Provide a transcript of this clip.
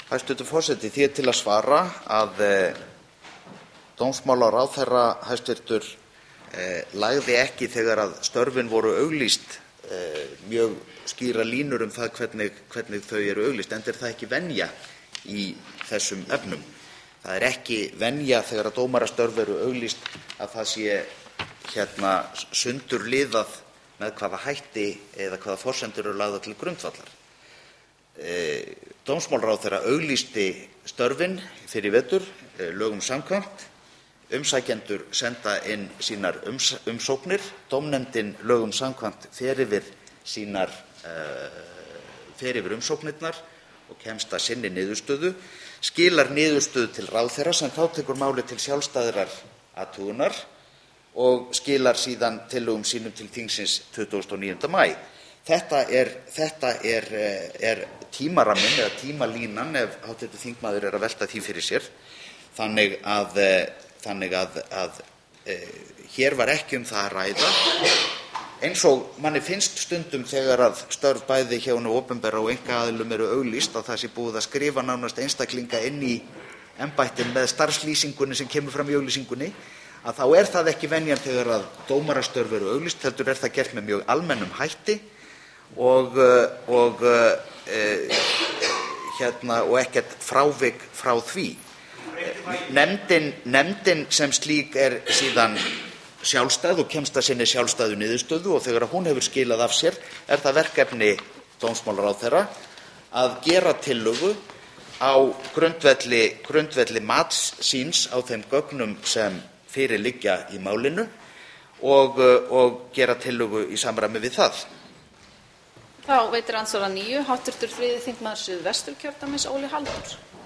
Hæstv. forseti. Því til að svara að dómsmálaráðherra hæstv. Lagði ekki þegar að störfin voru auglýst mjög skýrar línur það hvernig þau eru auglýst, enda það ekki venja í þessum efnum. Það ekki venja þegar að dómarastörf eru auglýst að það sé sundurliðað með hvaða hætti eða hvaða forsendur eru lagðar til grundvallar. Dómsmálaráðherra auglýsti störfin fyrir vetur lögum samkvæmt. Umsækjendur senda inn sínar umsóknir. Dómnefndin lögum samkvæmt fer yfir umsóknirnar og kemst að sinni niðurstöðu, skilar niðurstöðu til ráðherra sem þá tekur málið til sjálfstæðrar athugunar og skilar síðan tillögum sínum til þingsins 29. maí. Þetta er tímaramminn eða tímalínan ef hv. þingmaður að velta því fyrir sér. Þannig að hér var ekki það að ræða, eins og manni finnst stundum þegar að störf bæði hjá hinu opinbera og einkaaðilum eru auglýst, að það sé búið að skrifa nánast einstaklinga inn í embættin með starfslýsingunni sem kemur fram í auglýsingunni, að þá það ekki venjan þegar að dómarastörf eru auglýst, heldur það gert með mjög almennum hætti og ekkert frávik frá því. Nefndin sem slík síðan sjálfstæð og kemst að sinni sjálfstæðu niðurstöðu og þegar hún hefur skilað af sér það verkefni dómsmálaráðherra að gera tillögu á grundvelli mats síns á þeim gögnum sem fyrir liggja í málinu og gera tillögu í samræmi við það. Þá veitir andsvar að nýju hv. 3. þingmaður Suðvesturkjördæmis Óli Halldórs.